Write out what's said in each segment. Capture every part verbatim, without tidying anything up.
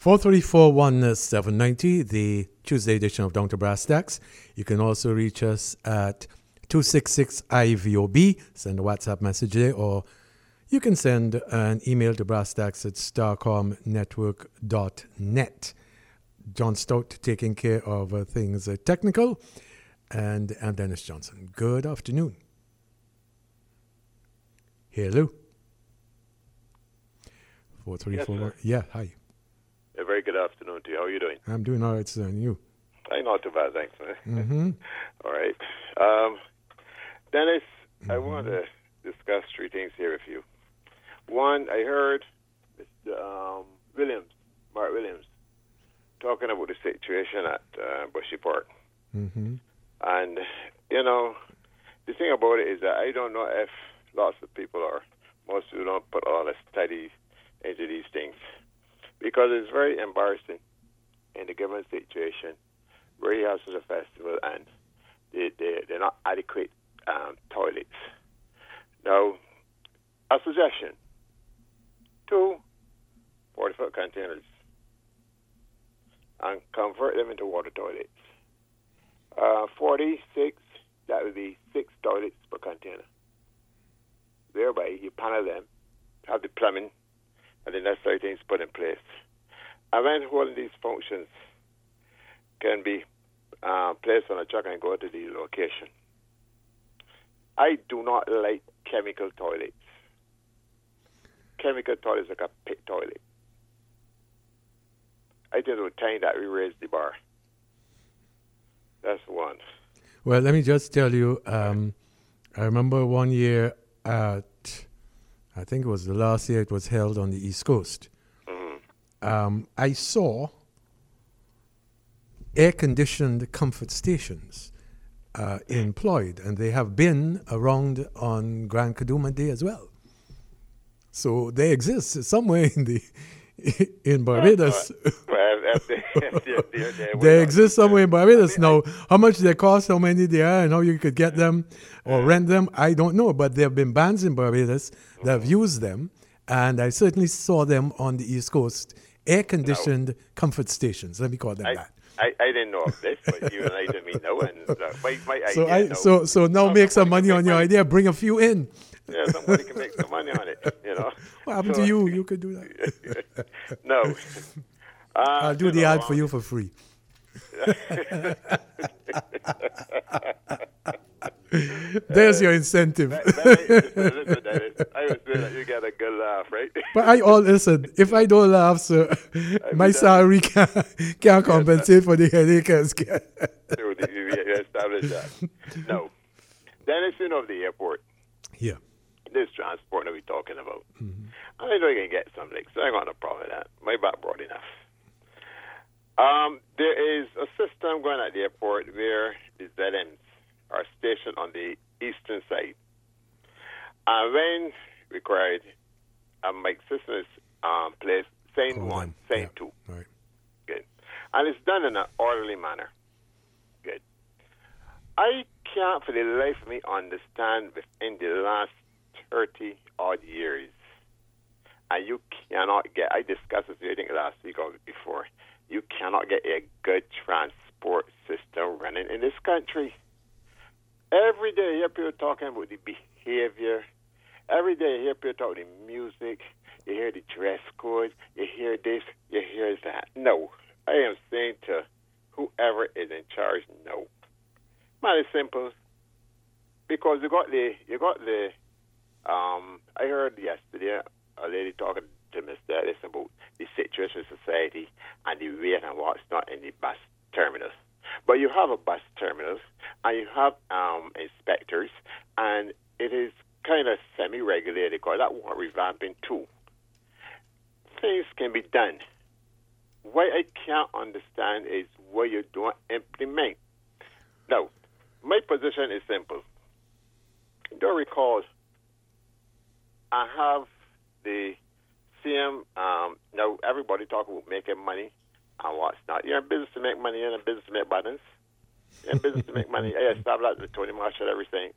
four three four, one seven nine zero, the Tuesday edition of Down to Brass Tacks. You can also reach us at two six six I V O B. Send a WhatsApp message there, or you can send an email to brasstacks at starcom network dot net. John Stout taking care of uh, things uh, technical, and I'm Dennis Johnson. Good afternoon. Hello. four three four. Yes, yeah, hi. A very good afternoon to you. How are you doing? I'm doing all right, sir. And you? I'm not too bad, thanks, man. Mm-hmm. All right. Um, Dennis, Mm-hmm. I want to discuss three things here with you. One, I heard Mister Um, Williams, Mark Williams, talking about the situation at uh, Bushy Park. Mm-hmm. And, you know, the thing about it is that I don't know if lots of people or most people don't put all the studies into these things. Because it's very embarrassing in the given situation where you have such a festival and they, they, they're not adequate um, toilets. Now, a suggestion, two forty-foot containers and convert them into water toilets. Uh, forty-six, that would be six toilets per container. Thereby, you panel them, have the plumbing, and the necessary things put in place. And when all these functions can be uh, placed on a truck and go to the location. I do not like chemical toilets. Chemical toilets are like a pit toilet. I think it was time that we raise the bar. That's one. Well, let me just tell you, um, I remember one year at, I think it was the last year it was held on the East Coast. Mm-hmm. Um, I saw air-conditioned comfort stations uh, employed, and they have been around on Grand Kaduma Day as well. So they exist somewhere in the in Barbados. Well, if they, if they're, they're, they're They exist somewhere in Barbados. I mean, Now, how much they cost, how many they are, and how you could get them or rent them, I don't know. But there have been bands in Barbados that have used them, and I certainly saw them on the East Coast, air-conditioned comfort stations. Let me call them I, that. I, I didn't know of this, but you and I didn't mean no. And uh, my, my So idea, I no. so so now No, make some somebody money can on make your money. idea. Bring a few in. Yeah, somebody can make some money on it, you know. What happened So- to you? You could do that. No. Uh, I'll do the know, ad for you for free. There's your incentive. But, but I, listen, Dennis, I was saying that you get a good laugh, right? But I all listen. If I don't laugh, sir, my salary can't can't compensate for the headache. I get. So you, you you establish that. No. Dennis, you know, the airport, Yeah. this transport that we're talking about. Mm-hmm. I know you can get some leaks, so I got no problem with that. My back broad enough. Um, there is a system going at the airport where the Z Ms are stationed on the eastern side. And when required, a mic system is um, placed, saying Call one, them. saying Yeah. two. Right. Good. And it's done in an orderly manner. Good. I can't for the life of me understand within the last thirty odd years, and you cannot get, I discussed this, I think last week or before, you cannot get a good transport system running in this country. Every day you hear people talking about the behavior. Every day you hear people talking about the music. You hear the dress code. You hear this. You hear that. No. I am saying to whoever is in charge, no. Man, it's simple. Because you got the, you got the, um, I heard yesterday a lady talking to Mister Ellis about the situation in society and the weight and what's not in the bus terminals. But you have a bus terminal and you have um, inspectors, and it is kind of semi-regulated because that want revamping too. Things can be done. What I can't understand is what you don't implement. Now, my position is simple. Don't recall, I have the same, um, now everybody talk about making money and what's not. You're in business to make money, you're in business to make balance. You're in business to make money. I established with Tony Marshall everything.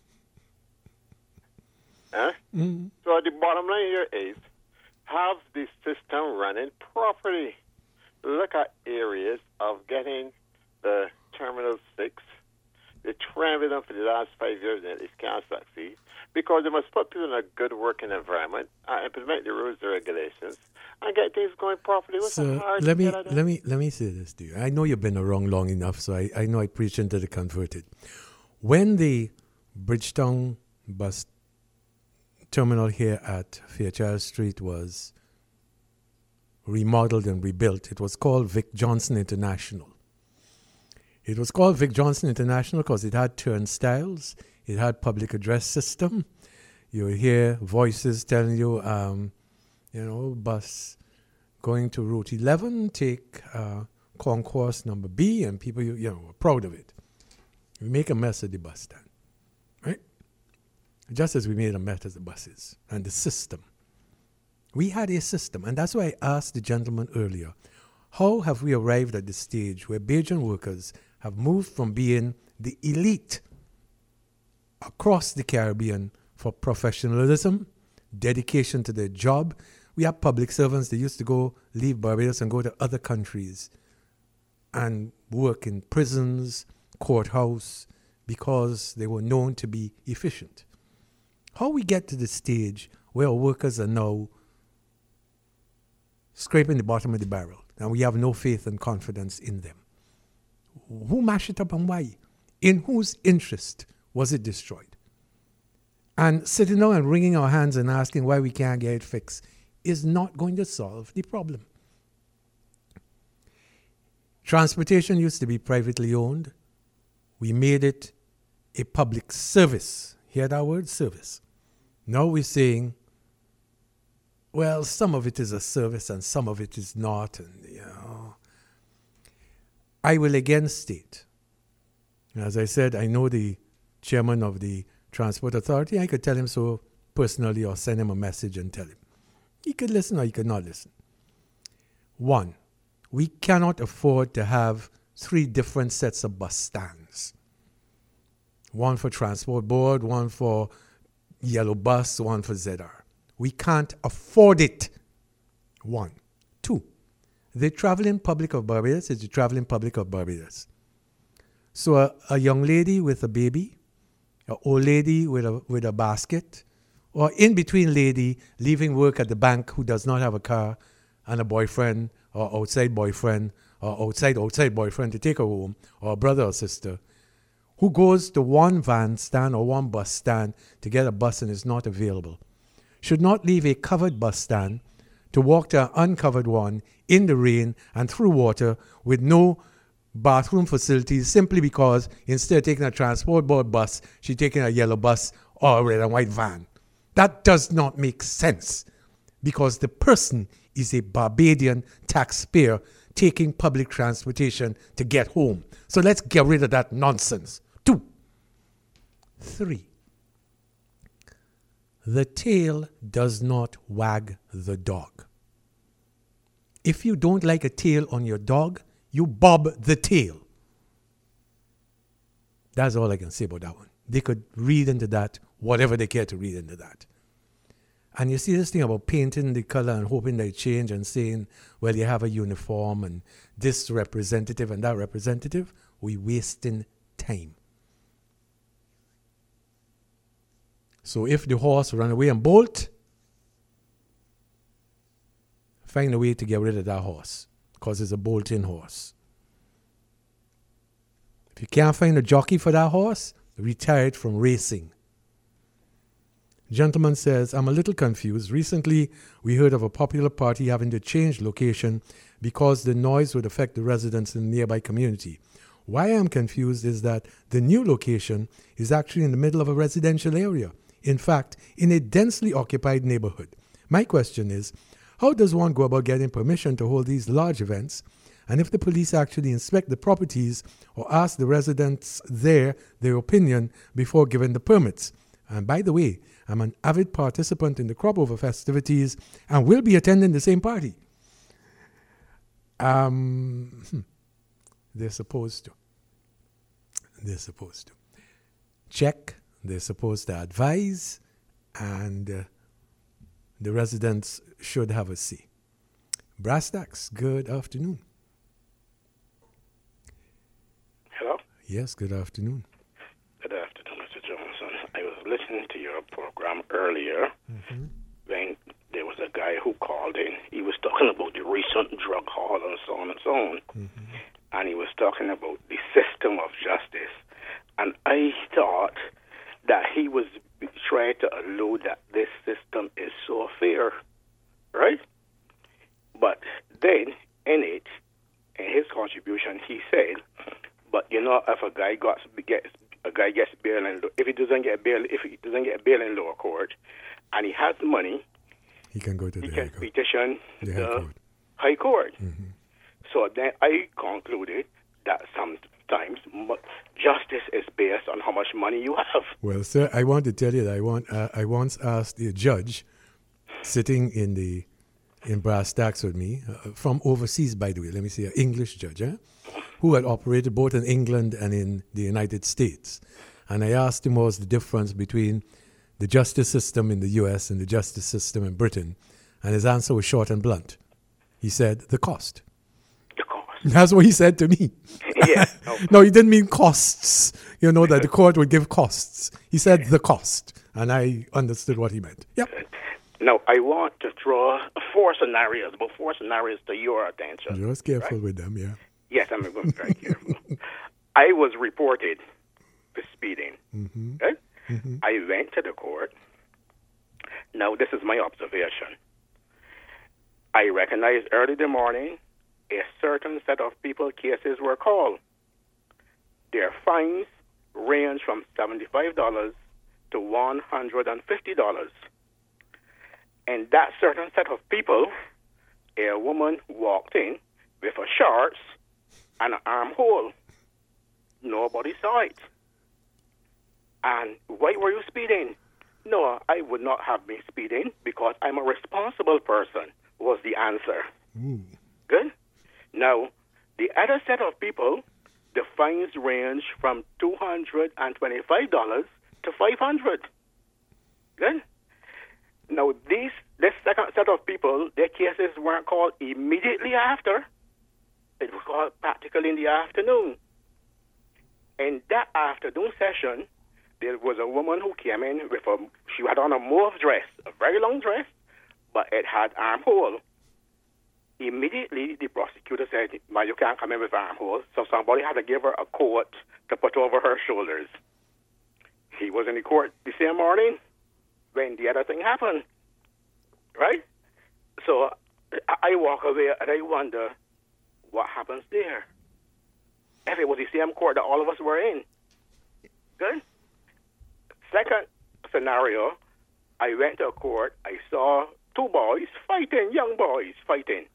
Huh? Mm-hmm. So the bottom line here is have the system running properly. look at areas of getting the Terminal six. They tried with them for the last five years and it can't succeed because they must put people in a good working environment and implement the rules and regulations and get things going properly. What's So hard let to me get at that? let me let me say this to you. I know you've been around long enough, so I, I know I preach into the converted. When the Bridgetown bus terminal here at Fairchild Street was remodeled and rebuilt, it was called Vic Johnson International. It was called Vic Johnson International because it had turnstiles, it had public address system. You would hear voices telling you, um, you know, bus going to Route eleven, take uh, concourse number B, and people, you, you know, were proud of it. We make a mess of the bus stand, right? Just as we made a mess of the buses and the system. We had a system, and that's why I asked the gentleman earlier, how have we arrived at the stage where Bajan workers have moved from being the elite across the Caribbean for professionalism, dedication to their job? We have public servants that used to go leave Barbados and go to other countries and work in prisons, courthouse, because they were known to be efficient. How we get to the stage where our workers are now scraping the bottom of the barrel and we have no faith and confidence in them? Who mashed it up and why? In whose interest was it destroyed? And sitting down and wringing our hands and asking why we can't get it fixed is not going to solve the problem. Transportation used to be privately owned. We made it a public service. Hear that word? Service. Now we're saying, well, some of it is a service and some of it is not. And, you know, I will again state, as I said, I know the chairman of the Transport Authority. I could tell him so personally or send him a message and tell him. He could listen or he could not listen. One, we cannot afford to have three different sets of bus stands. One for Transport Board, one for Yellow Bus, one for Z R. We can't afford it. One. Two, the traveling public of Barbados is the traveling public of Barbados. So a, a young lady with a baby, an old lady with a, with a basket, or in-between lady leaving work at the bank who does not have a car and a boyfriend or outside boyfriend or outside outside boyfriend to take her home, or a brother or sister, who goes to one van stand or one bus stand to get a bus and is not available, should not leave a covered bus stand to walk to an uncovered one in the rain and through water with no bathroom facilities simply because instead of taking a Transport Board bus, she's taking a yellow bus or a red and white van. That does not make sense because the person is a Barbadian taxpayer taking public transportation to get home. So let's get rid of that nonsense. Two. Three. The tail does not wag the dog. If you don't like a tail on your dog, you bob the tail. That's all I can say about that one. They could read into that whatever they care to read into that. And you see this thing about painting the color and hoping they change and saying, well, you have a uniform and this representative and that representative. We're wasting time. So if the horse run away and bolt, find a way to get rid of that horse because it's a bolting horse. If you can't find a jockey for that horse, retire it from racing. Gentleman says, I'm a little confused. Recently, we heard of a popular party having to change location because the noise would affect the residents in the nearby community. Why I'm confused is that the new location is actually in the middle of a residential area. In fact, in a densely occupied neighborhood. My question is, how does one go about getting permission to hold these large events? And if the police actually inspect the properties or ask the residents there their opinion before giving the permits? And by the way, I'm an avid participant in the crop over festivities and will be attending the same party. Um, hmm. They're supposed to. They're supposed to. Check. They're supposed to advise. And uh, the residents should have a say. Brass Tacks, good afternoon. Yes, good afternoon. Good afternoon, Mister Johnson. I was listening to your program earlier Mm-hmm. when there was a guy who called in. He was talking about the recent drug haul and so on and so on. Mm-hmm. And he was talking about the system of justice. And I thought that he was trying to allude that this system is so fair, right? But then, in it, in his contribution, he said, but you know, if a guy got gets a guy gets bail in, if he doesn't get bail, if he doesn't get bail in lower court, and he has money, He can go to he the can High Court. petition The the High Court. High Court. Mm-hmm. So then I concluded that sometimes mu- justice is based on how much money you have. Well, sir, I want to tell you that I want uh, I once asked a judge sitting in the in brass tacks with me uh, from overseas, by the way. Let me say, an English judge, eh, who had operated both in England and in the United States, and I asked him what was the difference between the justice system in the U S and the justice system in Britain, and his answer was short and blunt. He said, "The cost." Of course. That's what he said to me. Yeah. No. No, he didn't mean costs, you know, that the court would give costs. He said the cost, and I understood what he meant. Yep. Now, I want to draw four scenarios, but four scenarios to your attention. Just careful right? with them, yeah. Yes, I'm going to be very careful. I was reported for speeding. Mm-hmm. Okay? Mm-hmm. I went to the court. Now, this is my observation. I recognized early in the morning a certain set of people cases were called. Their fines range from seventy-five dollars to one hundred fifty dollars. And that certain set of people, a woman walked in with a shorts and an armhole. Nobody saw it. And why were you speeding? No, I would not have been speeding because I'm a responsible person, was the answer. Ooh. Good? Now, the other set of people, the fines range from two hundred twenty-five dollars to five hundred dollars. Good? Now, these, this second set of people, their cases weren't called immediately after. It was called practically in the afternoon. In that afternoon session, there was a woman who came in with a, she had on a mauve dress, a very long dress, but it had armhole. Immediately, the prosecutor said, well, you can't come in with armhole, so somebody had to give her a coat to put over her shoulders. He was in the court the same morning when the other thing happened, right? So I, I walk away and I wonder what happens there. If it was the same court that all of us were in. Good? Second scenario, I went to a court, I saw two boys fighting, young boys fighting.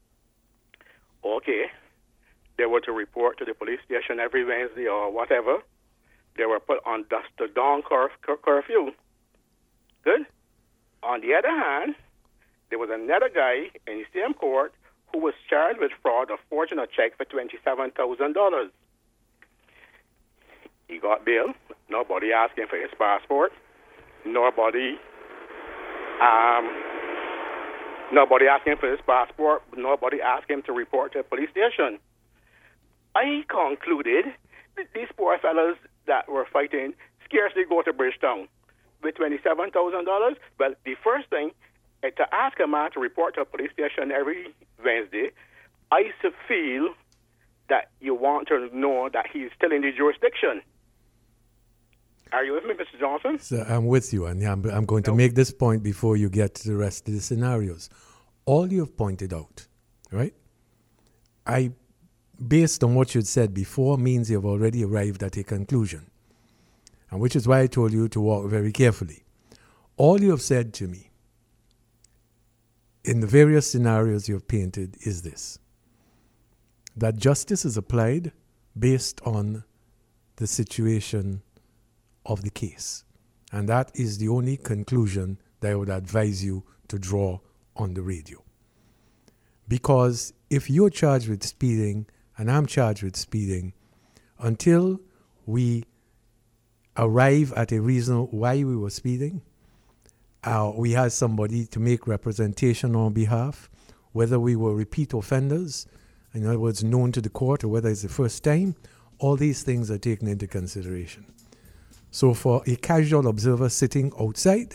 Okay. They were to report to the police station every Wednesday or whatever. They were put on dusk to dawn cur- cur- curfew. Good? On the other hand, there was another guy in the same court who was charged with fraud of forging a check for twenty-seven thousand dollars. He got bail. Nobody asked him for his passport. Nobody, um, nobody asked him for his passport. Nobody asked him to report to a police station. I concluded that these poor fellas that were fighting scarcely go to Bridgetown with twenty-seven thousand dollars. Well, the first thing, uh, to ask a man to report to a police station every Wednesday, I feel that you want to know that he's still in the jurisdiction. Are you with me, Mister Johnson? So I'm with you, and I'm, I'm going to No. make this point before you get to the rest of the scenarios. All you have pointed out, right? I, based on what you'd said before, means you've already arrived at a conclusion, and which is why I told you to walk very carefully. All you have said to me in the various scenarios you have painted is this: that justice is applied based on the situation of the case. And that is the only conclusion that I would advise you to draw on the radio. Because if you're charged with speeding and I'm charged with speeding, until we arrive at a reason why we were speeding, uh, we had somebody to make representation on behalf, whether we were repeat offenders, in other words, known to the court, or whether it's the first time, All these things are taken into consideration. So for a casual observer sitting outside,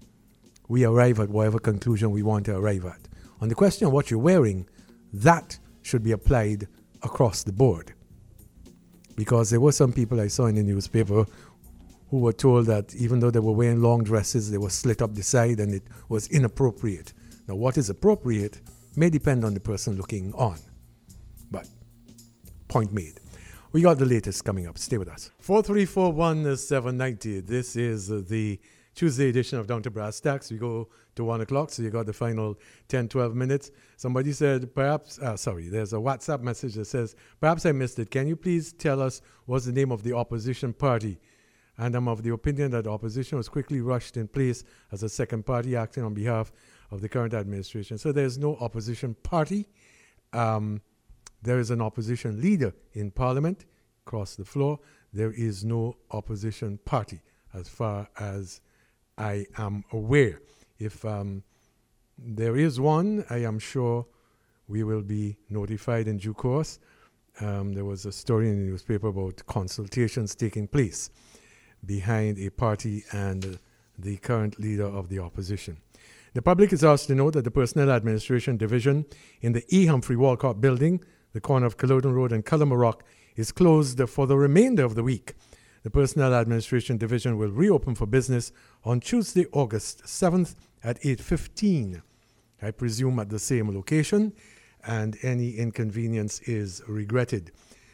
we arrive at whatever conclusion we want to arrive at. On the question of what you're wearing, that should be applied across the board. Because there were some people I saw in the newspaper who were told that even though they were wearing long dresses, they were slit up the side and it was inappropriate. Now, what is appropriate may depend on the person looking on. But, point made. We got the latest coming up. Stay with us. four three four one seven nine zero. This is the Tuesday edition of Down to Brass Tacks. We go to one o'clock, so you got the final ten, twelve minutes. Somebody said, perhaps, uh, sorry, there's a WhatsApp message that says, perhaps I missed it. Can you please tell us what's the name of the opposition party? And I'm of the opinion that the opposition was quickly rushed in place as a second party acting on behalf of the current administration. So there's no opposition party. Um, there is an opposition leader in Parliament across the floor. There is no opposition party as far as I am aware. If um, there is one, I am sure we will be notified in due course. Um, there was a story in the newspaper about consultations taking place behind a party and uh, the current leader of the opposition. The public is asked to know that the Personnel Administration Division in the E. Humphrey Walcott Building, the corner of Culloden Road and Cullamorock, is closed for the remainder of the week. The Personnel Administration Division will reopen for business on Tuesday, August seventh at eight fifteen. I presume at the same location, and any inconvenience is regretted.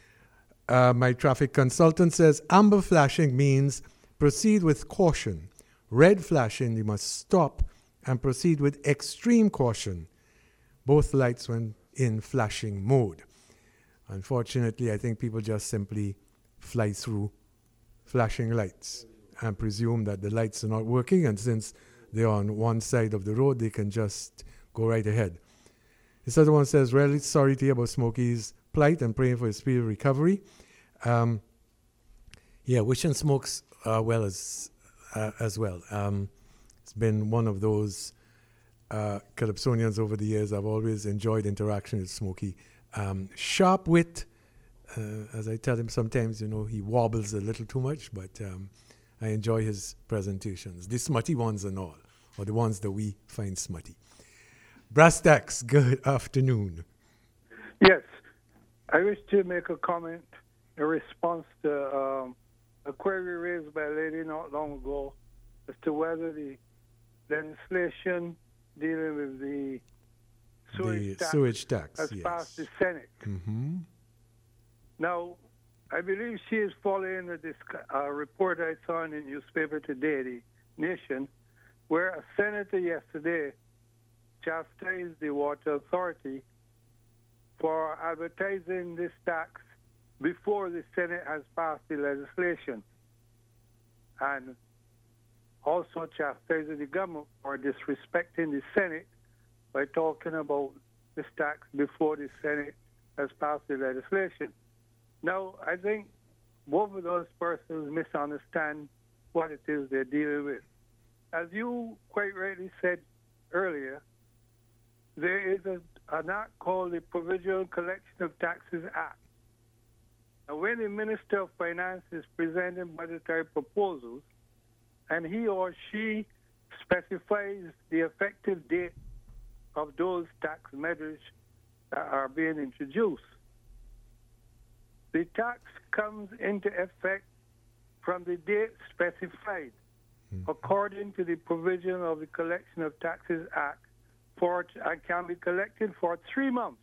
Uh, my traffic consultant says amber flashing means proceed with caution. Red flashing, you must stop and proceed with extreme caution. Both lights when in flashing mode. Unfortunately, I think people just simply fly through flashing lights and presume that the lights are not working, and since they're on one side of the road, they can just go right ahead. This other one says, really sorry to hear about Smokey's plight and praying for his speedy recovery. Um, yeah, wishing Smokes uh, well as uh, as well. Um, it's been one of those uh, Calypsonians over the years. I've always enjoyed interaction with Smokey. Um, sharp wit, uh, as I tell him sometimes, you know, he wobbles a little too much, but um, I enjoy his presentations, the smutty ones and all, or the ones that we find smutty. Brass Tacks, good afternoon. Yes, I wish to make a comment in response to um, a query raised by a lady not long ago as to whether the legislation dealing with the sewage, the tax, sewage tax has yes. passed the Senate. Mm-hmm. Now, I believe she is following a disc- uh, report I saw in the newspaper today, the Nation, where a senator yesterday chastised the Water Authority for advertising this tax before the Senate has passed the legislation, and also chastising the government for disrespecting the Senate by talking about this tax before the Senate has passed the legislation. Now, I think both of those persons misunderstand what it is they're dealing with. As you quite rightly said earlier, there is a, an act called the Provisional Collection of Taxes Act. And when the Minister of Finance is presenting budgetary proposals, and he or she specifies the effective date of those tax measures that are being introduced, the tax comes into effect from the date specified mm-hmm. according to the provision of the Collection of Taxes Act, for and can be collected for three months.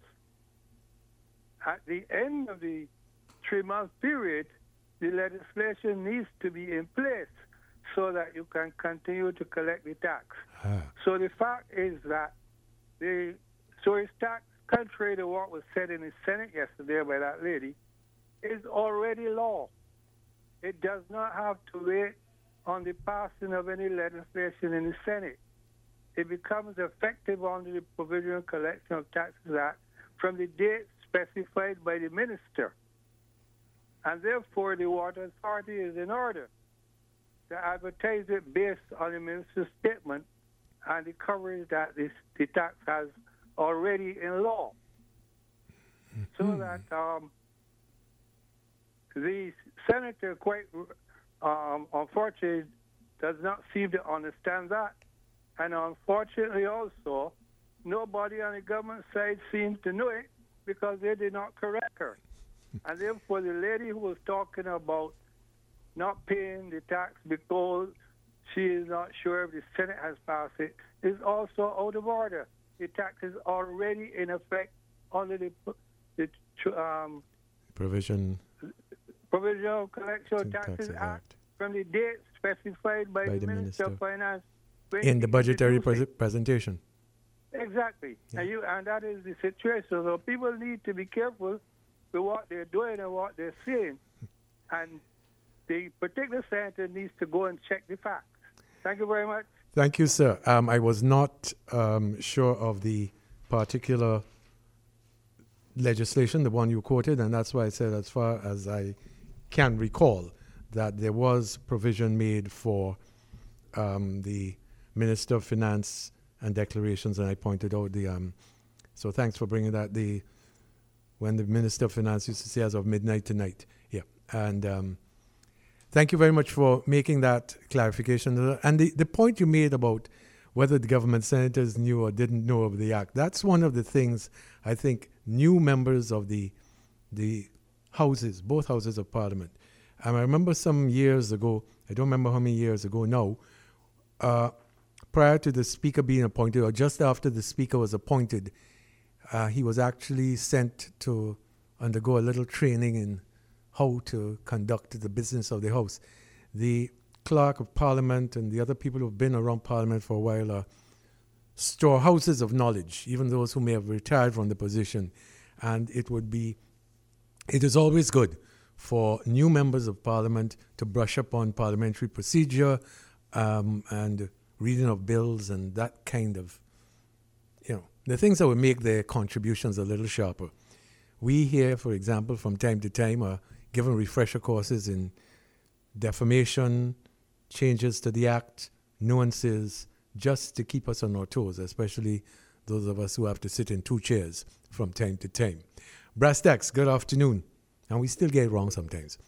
At the end of the three-month period, the legislation needs to be in place so that you can continue to collect the tax. Ah. So the fact is that the sewage tax, contrary to what was said in the Senate yesterday by that lady, is already law. It does not have to wait on the passing of any legislation in the Senate. It becomes effective under the Provisional Collection of Taxes Act from the date specified by the minister. And therefore, the Water Authority is in order to advertise it based on the minister's statement and the coverage that this, the tax has already in law. Mm-hmm. So that um, the senator, quite um, unfortunately, does not seem to understand that. And unfortunately also, nobody on the government side seems to know it because they did not correct her. And therefore, the lady who was talking about not paying the tax because she is not sure if the Senate has passed it is also out of order. The tax is already in effect under the, the um, Provision. Provisional Collection Taxes Taxes Act, Act. from the date specified by, By the, the Minister of Minister. Finance. when In the he budgetary introduced pres- it. presentation. Exactly. Yeah. And, you, and that is the situation. So people need to be careful with what they're doing and what they're saying. And the particular senator needs to go and check the facts. Thank you very much. Thank you, sir. Um, I was not um, sure of the particular legislation, the one you quoted, and that's why I said, as far as I can recall, that there was provision made for um, the Minister of Finance and Declarations, and I pointed out the. Um, so thanks for bringing that. The when the Minister of Finance used to say, as of midnight tonight, yeah, and. Um, Thank you very much for making that clarification. And the, the point you made about whether the government senators knew or didn't know of the act, that's one of the things I think new members of the the houses, both houses of parliament. And I remember some years ago, I don't remember how many years ago now, uh, prior to the speaker being appointed, or just after the speaker was appointed, uh, he was actually sent to undergo a little training in how to conduct the business of the House. The clerk of Parliament and the other people who've been around Parliament for a while are storehouses of knowledge, even those who may have retired from the position. And it would be, it is always good for new members of Parliament to brush up on parliamentary procedure um, and reading of bills and that kind of, you know, the things that would make their contributions a little sharper. We here, for example, from time to time are given refresher courses in defamation, changes to the act, nuances, just to keep us on our toes, especially those of us who have to sit in two chairs from time to time. Brass Tacks, good afternoon. And we still get it wrong sometimes.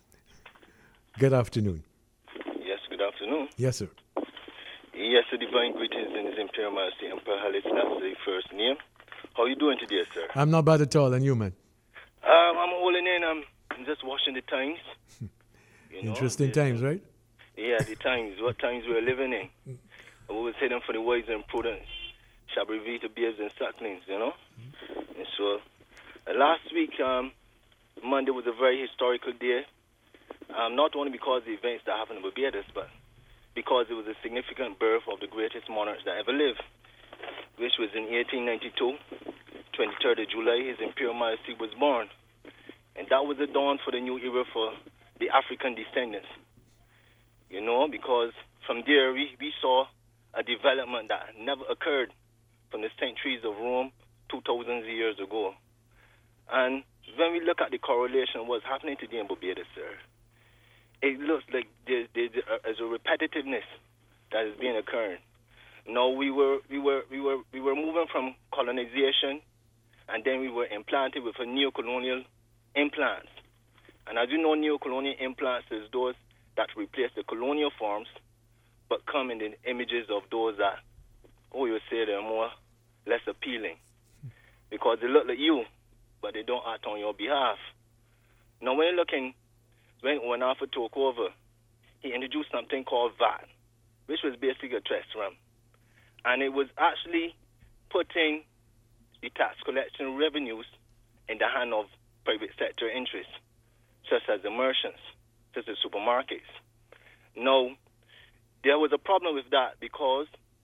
Good afternoon. Yes, good afternoon. Yes, sir. Yes, a divine greetings in His Imperial Majesty Emperor Haile Selassie first name. How are you doing today, sir? I'm not bad at all, and you, man? Um, I'm holding in. I'm just watching the times. You know, Interesting the, times, right? Yeah, the times. What times we're living in. And we was heading for the wise and prudent. Shall be revealed to bears and sucklings, you know? Mm-hmm. And so, uh, last week, um, Monday was a very historical day. Um, not only because of the events that happened in Barbados, but because it was a significant birth of the greatest monarchs that ever lived, which was in eighteen ninety-two, twenty-third of July, His Imperial Majesty was born. And that was the dawn for the new era for the African descendants. You know, because from there we, we saw a development that never occurred from the centuries of Rome two thousand years ago. And when we look at the correlation of what's happening today in Barbados, sir, it looks like there's, there's, a, there's a repetitiveness that is being occurring. No, we were we were we were we were moving from colonization, and then we were implanted with a neo-colonial implants. And as you know, neo-colonial implants is those that replace the colonial forms, but come in the images of those that, oh, you say they're more less appealing, because they look like you, but they don't act on your behalf. Now, when you're looking, when when Alpha took over, he introduced something called V A T, which was basically a trust run. And it was actually putting the tax collection revenues in the hand of private sector interests, such as the merchants, such as supermarkets. Now, there was a problem with that because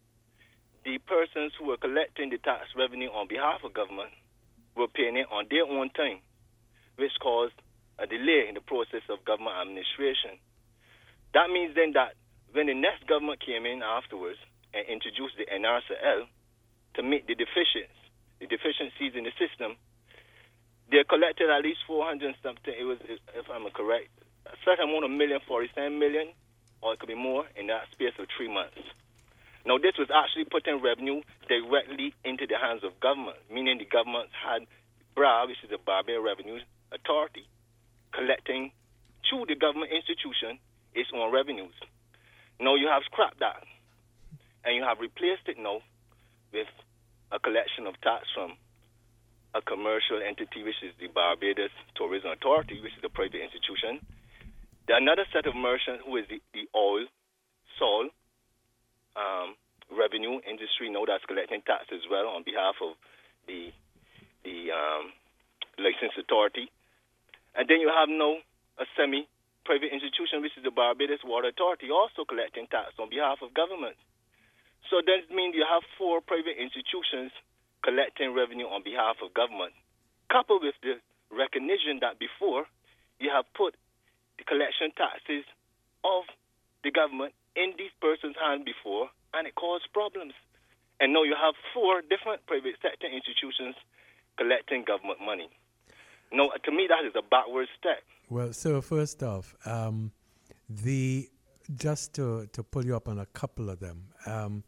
the persons who were collecting the tax revenue on behalf of government were paying it on their own time, which caused a delay in the process of government administration. That means then that when the next government came in afterwards and introduced the N R C L to meet the deficiencies, the deficiencies in the system, they collected at least four hundred and something, it was, if I'm correct, a certain amount of million, forty-seven million, or it could be more, in that space of three months. Now, this was actually putting revenue directly into the hands of government, meaning the government had B R A, which is the Barbarian Revenue Authority, collecting to the government institution its own revenues. Now you have scrapped that, and you have replaced it now with a collection of tax from a commercial entity, which is the Barbados Tourism Authority, which is a private institution. There are another set of merchants who is the, the oil, salt, um, revenue industry now that's collecting tax as well on behalf of the the um, licensed authority. And then you have now a semi-private institution, which is the Barbados Water Authority, also collecting tax on behalf of government. So that means you have four private institutions collecting revenue on behalf of government, coupled with the recognition that before you have put the collection taxes of the government in these persons' hands before, and it caused problems. And now you have four different private sector institutions collecting government money. No, to me, that is a backward step. Well, so first off, um, the just to, to pull you up on a couple of them, um,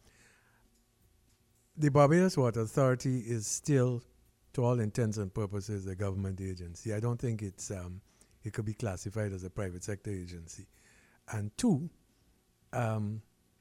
the Barbados Water Authority is still, to all intents and purposes, a government agency. I don't think it's um, it could be classified as a private sector agency. And two, um,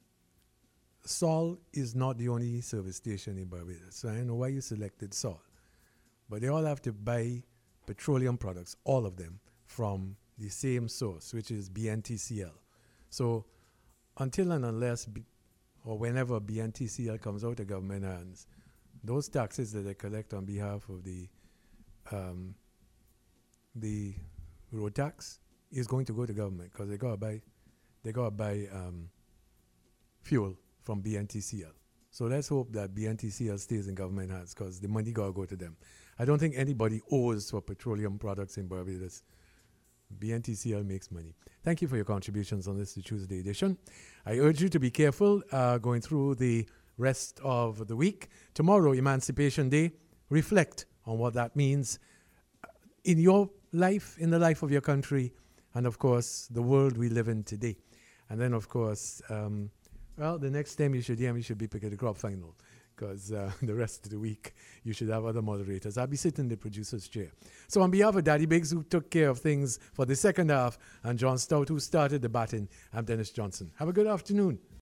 Sol is not the only service station in Barbados. So I don't know why you selected Sol. But they all have to buy petroleum products, all of them, from the same source, which is B N T C L. So until and unless, B, or whenever B N T C L comes out of government hands, those taxes that they collect on behalf of the um, the road tax is going to go to government because they gotta buy they gotta buy um, fuel from B N T C L. So let's hope that B N T C L stays in government hands because the money gotta go to them. I don't think anybody owes for petroleum products in Barbados. B N T C L makes money. Thank you for your contributions on this Tuesday edition. I urge you to be careful uh, going through the rest of the week. Tomorrow, Emancipation Day. Reflect on what that means in your life, in the life of your country, and of course, the world we live in today. And then, of course, um, well, the next time you should hear me should be Pick the Crop Final, because uh, the rest of the week you should have other moderators. I'll be sitting in the producer's chair. So on behalf of Daddy Biggs, who took care of things for the second half, and John Stout, who started the batting, I'm Dennis Johnson. Have a good afternoon.